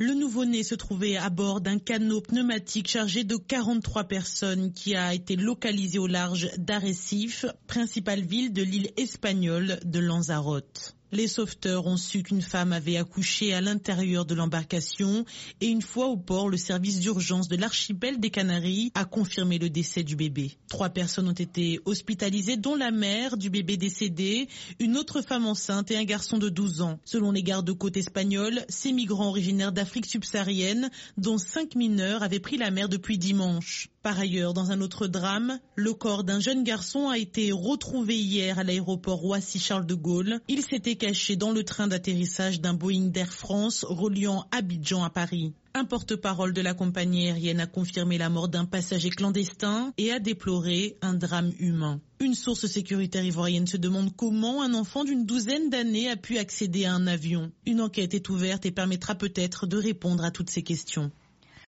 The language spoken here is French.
Le nouveau-né se trouvait à bord d'un canot pneumatique chargé de 43 personnes qui a été localisé au large d'Arrecife, principale ville de l'île espagnole de Lanzarote. Les sauveteurs ont su qu'une femme avait accouché à l'intérieur de l'embarcation et une fois au port, le service d'urgence de l'archipel des Canaries a confirmé le décès du bébé. 3 personnes ont été hospitalisées, dont la mère du bébé décédé, une autre femme enceinte et un garçon de 12 ans. Selon les gardes-côtes espagnols, ces migrants originaires d'Afrique subsaharienne, dont 5 mineurs, avaient pris la mer depuis dimanche. Par ailleurs, dans un autre drame, le corps d'un jeune garçon a été retrouvé hier à l'aéroport Roissy-Charles de Gaulle. Il s'était caché dans le train d'atterrissage d'un Boeing d'Air France reliant Abidjan à Paris. Un porte-parole de la compagnie aérienne a confirmé la mort d'un passager clandestin et a déploré un drame humain. Une source sécuritaire ivoirienne se demande comment un enfant d'une 12aine d'années a pu accéder à un avion. Une enquête est ouverte et permettra peut-être de répondre à toutes ces questions.